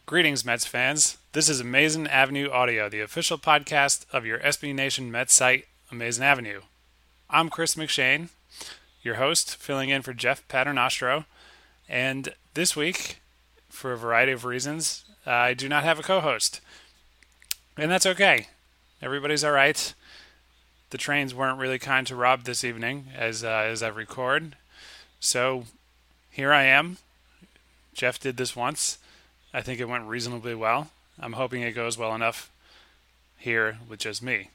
Greetings, Mets fans. This is Amazing Avenue Audio, the official podcast of your SB Nation Mets site, Amazing Avenue. I'm Chris McShane, your host, filling in for Jeff Paternostro, and this week, for a variety of reasons, I do not have a co-host, and that's okay. Everybody's all right. The trains weren't really kind to Rob this evening as I record, so here I am. Jeff did this once. I think it went reasonably well. I'm hoping it goes well enough here with just me.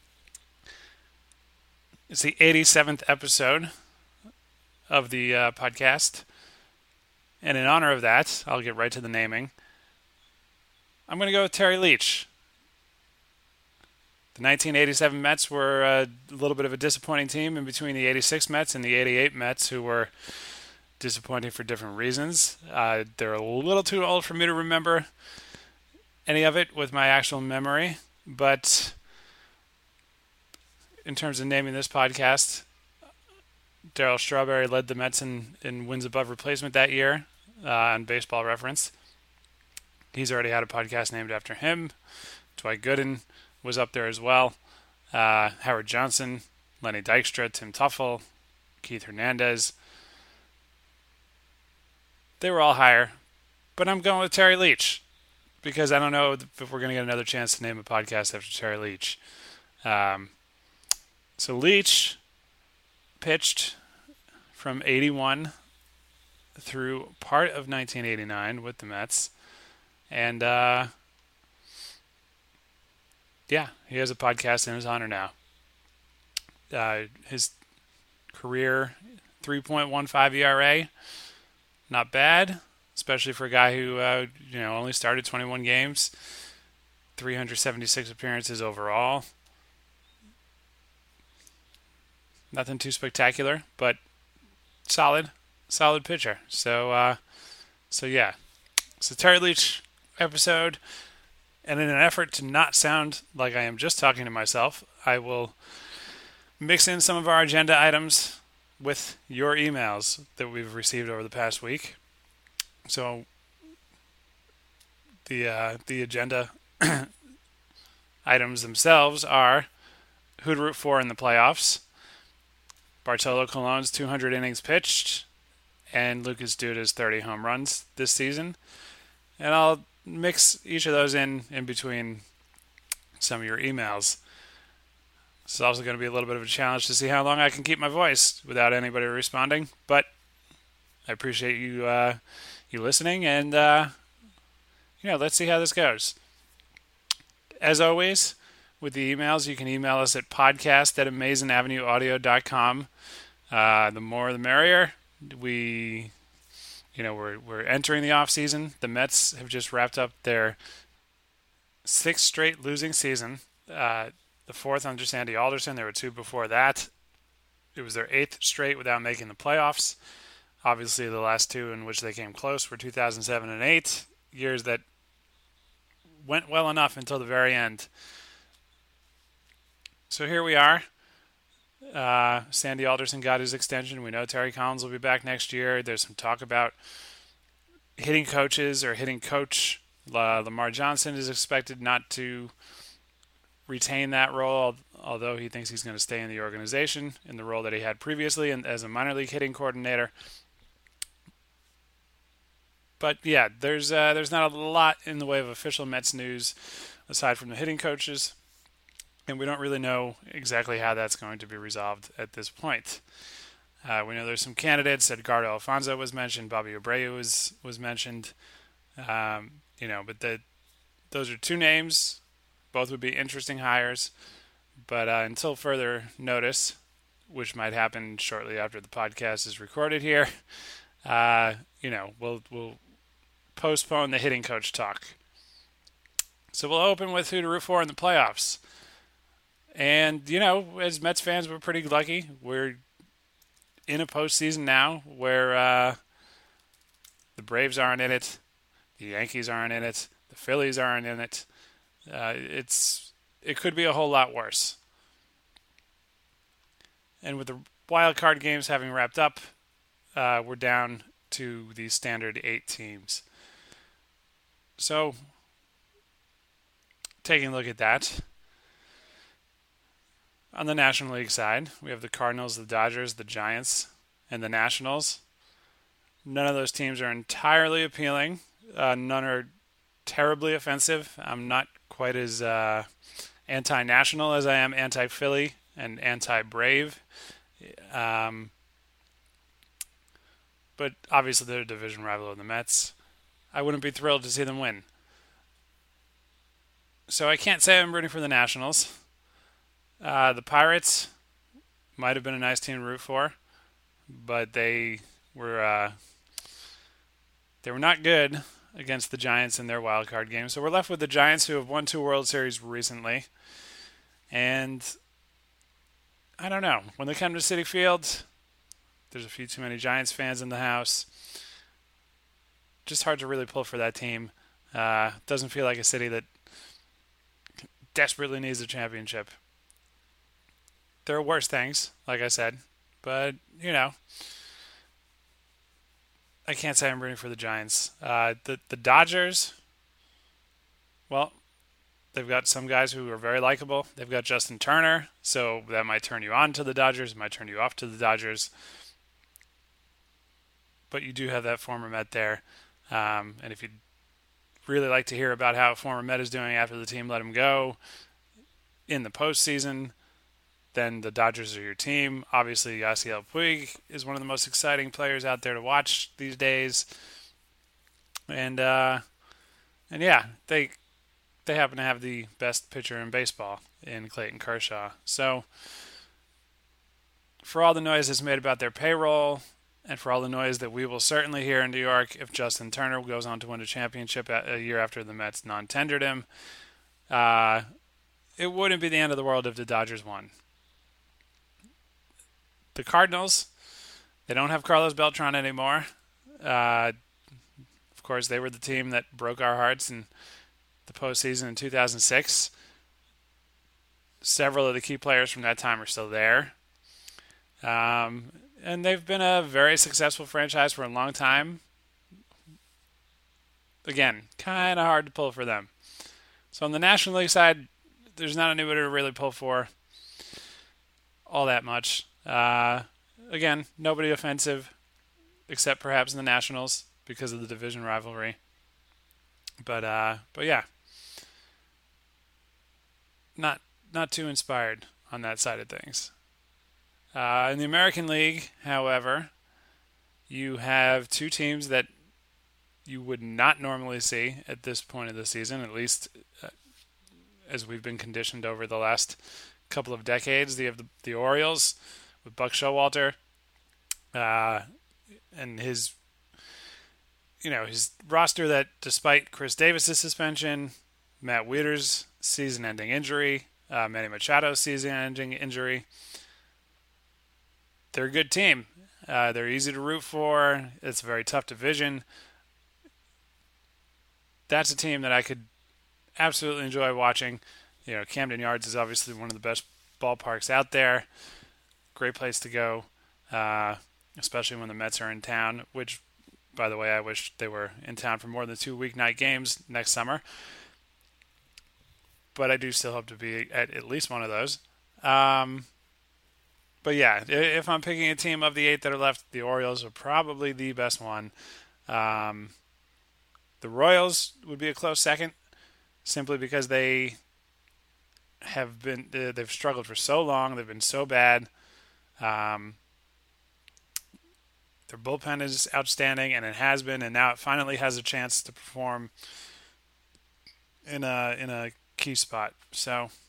It's the 87th episode of the podcast. And in honor of that, I'll get right to the naming. I'm going to go with Terry Leach. The 1987 Mets were a little bit of a disappointing team in between the 86 Mets and the 88 Mets, who were disappointing for different reasons. They're a little too old for me to remember any of it with my actual memory, but in terms of naming this podcast, Darryl Strawberry led the Mets in wins above replacement that year on Baseball Reference. He's already had a podcast named after him. Dwight Gooden was up there as well. Howard Johnson, Lenny Dykstra, Tim Tuffle, Keith Hernandez. They were all higher, but I'm going with Terry Leach because I don't know if we're going to get another chance to name a podcast after Terry Leach. So Leach pitched from 81 through part of 1989 with the Mets, and he has a podcast in his honor now. His career 3.15 ERA. Not bad, especially for a guy who only started 21 games, 376 appearances overall. Nothing too spectacular, but solid pitcher. So it's a Terry Leach episode, and in an effort to not sound like I am just talking to myself, I will mix in some of our agenda items with your emails that we've received over the past week. So the agenda items themselves are who to root for in the playoffs, Bartolo Colon's 200 innings pitched, and Lucas Duda's 30 home runs this season. And I'll mix each of those in between some of your emails. It's also going to be a little bit of a challenge to see how long I can keep my voice without anybody responding. But I appreciate you listening, and let's see how this goes. As always, with the emails, you can email us at podcast@amazingavenueaudio.com. The more, the merrier. We're entering the off season. The Mets have just wrapped up their 6th straight losing season. The 4th under Sandy Alderson. There were 2 before that. It was their 8th straight without making the playoffs. Obviously, the last 2 in which they came close were 2007 and 8, years that went well enough until the very end. So here we are. Sandy Alderson got his extension. We know Terry Collins will be back next year. There's some talk about hitting coaches or hitting coach. Lamar Johnson is expected not to retain that role, although he thinks he's going to stay in the organization in the role that he had previously and as a minor league hitting coordinator. But yeah, there's not a lot in the way of official Mets news aside from the hitting coaches, and we don't really know exactly how that's going to be resolved at this point. We know there's some candidates. Edgardo Alfonso was mentioned. Bobby Abreu was mentioned. But those are 2 names. Both would be interesting hires, but until further notice, which might happen shortly after the podcast is recorded here, we'll postpone the hitting coach talk. So we'll open with who to root for in the playoffs. And, as Mets fans, we're pretty lucky. We're in a postseason now where the Braves aren't in it, the Yankees aren't in it, the Phillies aren't in it. It could be a whole lot worse. And with the wild card games having wrapped up, we're down to the standard 8 teams. So, taking a look at that, on the National League side, we have the Cardinals, the Dodgers, the Giants, and the Nationals. None of those teams are entirely appealing. None are terribly offensive. I'm not quite as anti-national as I am anti-Philly and anti-Brave. Um, but obviously they're a division rival of the Mets. I wouldn't be thrilled to see them win. So I can't say I'm rooting for the Nationals. The Pirates might have been a nice team to root for, but were they were not good against the Giants in their wild card game. So we're left with the Giants, who have won 2 World Series recently. And I don't know. When they come to Citi Field, there's a few too many Giants fans in the house. Just hard to really pull for that team. Doesn't feel like a city that desperately needs a championship. There are worse things, like I said. But, I can't say I'm rooting for the Giants. The Dodgers, well, they've got some guys who are very likable. They've got Justin Turner, so that might turn you on to the Dodgers, might turn you off to the Dodgers. But you do have that former Met there. And if you'd really like to hear about how a former Met is doing after the team let him go in the postseason, then the Dodgers are your team. Obviously, Yasiel Puig is one of the most exciting players out there to watch these days. And yeah, they happen to have the best pitcher in baseball in Clayton Kershaw. So for all the noise that's made about their payroll, and for all the noise that we will certainly hear in New York if Justin Turner goes on to win a championship a year after the Mets non-tendered him, it wouldn't be the end of the world if the Dodgers won. The Cardinals, they don't have Carlos Beltran anymore. Of course, they were the team that broke our hearts in the postseason in 2006. Several of the key players from that time are still there. And they've been a very successful franchise for a long time. Again, kind of hard to pull for them. So on the National League side, there's not anybody to really pull for all that much. Again, nobody offensive, except perhaps in the Nationals because of the division rivalry. But yeah, not too inspired on that side of things. In the American League, however, you have 2 teams that you would not normally see at this point of the season, at least as we've been conditioned over the last couple of decades. You have the Orioles with Buck Showalter and his roster that, despite Chris Davis's suspension, Matt Wieters' season-ending injury, Manny Machado's season-ending injury, they're a good team. They're easy to root for. It's a very tough division. That's a team that I could absolutely enjoy watching. Camden Yards is obviously one of the best ballparks out there. Great place to go, especially when the Mets are in town, which, by the way, I wish they were in town for more than 2 weeknight games next summer. But I do still hope to be at least one of those. But yeah, if I'm picking a team of the 8 that are left, the Orioles are probably the best one. The Royals would be a close second, simply because they've struggled for so long. They've been so bad. Their bullpen is outstanding, and it has been, and now it finally has a chance to perform in a key spot. So